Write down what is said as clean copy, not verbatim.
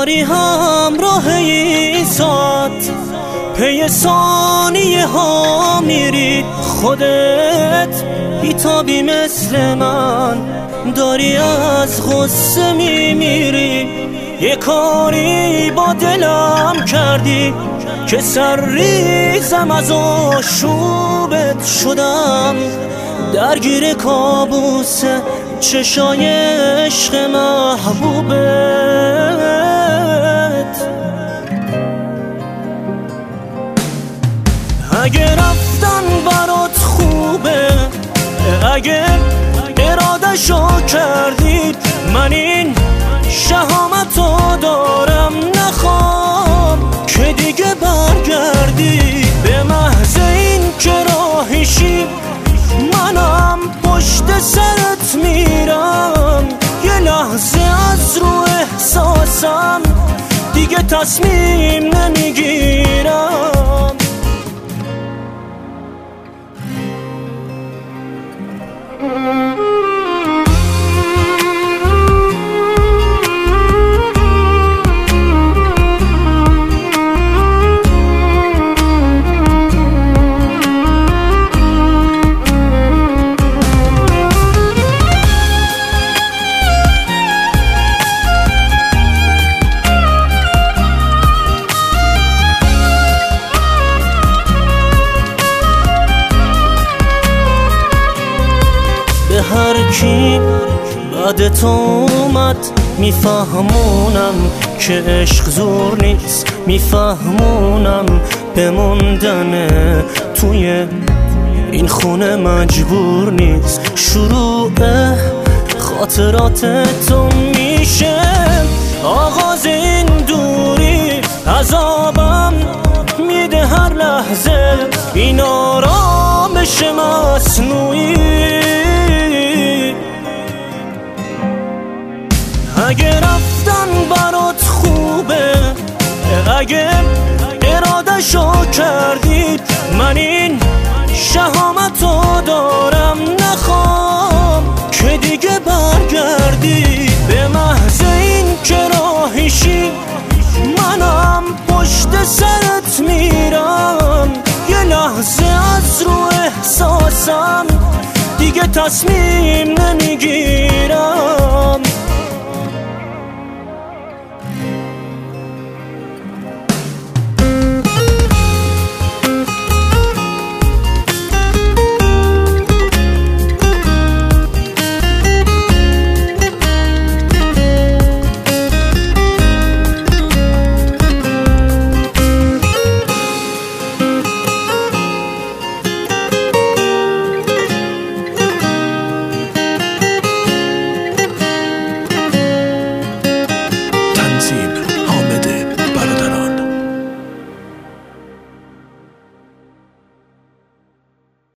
داری همراه این ساعت پی ثانیه ها میری، خودت بیتابی مثل من داری از غصه میمیری. یه کاری با دلم کردی که سرریزم از آشوبت شدم، درگیر کابوس چشای عشق محبوبت. اگه رفتن برات خوبه، اگه اراده‌شو کردی، من این شهامتو دارم نخوام که دیگه برگردی. به محض این که راهیشی منم پشت سرت میرم، یه لحظه از رو احساسم دیگه تصمیم نمیگیرم. به هر کی بعد تو اومد میفهمونم که عشق زور نیست، میفهمونم بموندن توی این خونه مجبور نیست. شروع خاطرات تو میشه آغاز این دوری، عذابم میده هر لحظه این آرامش مصنوعی. اگه رفتن برات خوبه، اگه اراده‌شو کردی، من این شهامتو دارم نخوام که دیگه برگردی. به محض این که راهیشی منم پشت سرت میرم، یه لحظه از رو احساسم دیگه تصمیم نمیگیرم.